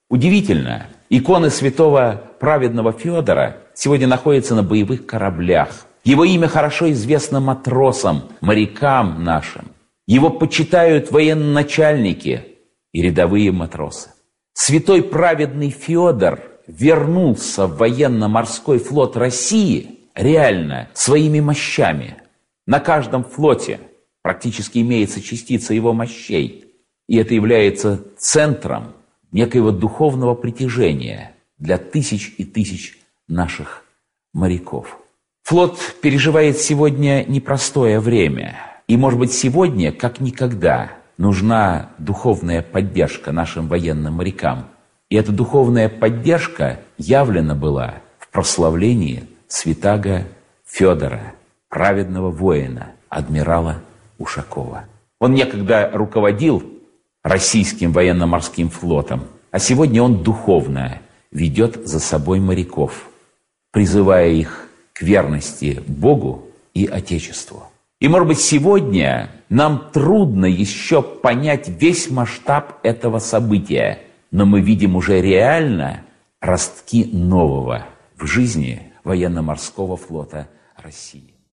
Удивительно, иконы святого праведного Федора сегодня находятся на боевых кораблях. Его имя хорошо известно матросам, морякам нашим. Его почитают военачальники и рядовые матросы. Святой праведный Федор вернулся в военно-морской флот России реально своими мощами. На каждом флоте практически имеется частица его мощей. И это является центром некоего духовного притяжения для тысяч и тысяч наших моряков. Флот переживает сегодня непростое время. И, может быть, сегодня, как никогда, нужна духовная поддержка нашим военным морякам. И эта духовная поддержка явлена была в прославлении святаго Федора, праведного воина, адмирала Ушакова. Он некогда руководил российским военно-морским флотом, а сегодня он духовно ведет за собой моряков, призывая их к верности Богу и Отечеству. И, может быть, сегодня нам трудно еще понять весь масштаб этого события, но мы видим уже реально ростки нового в жизни военно-морского флота России.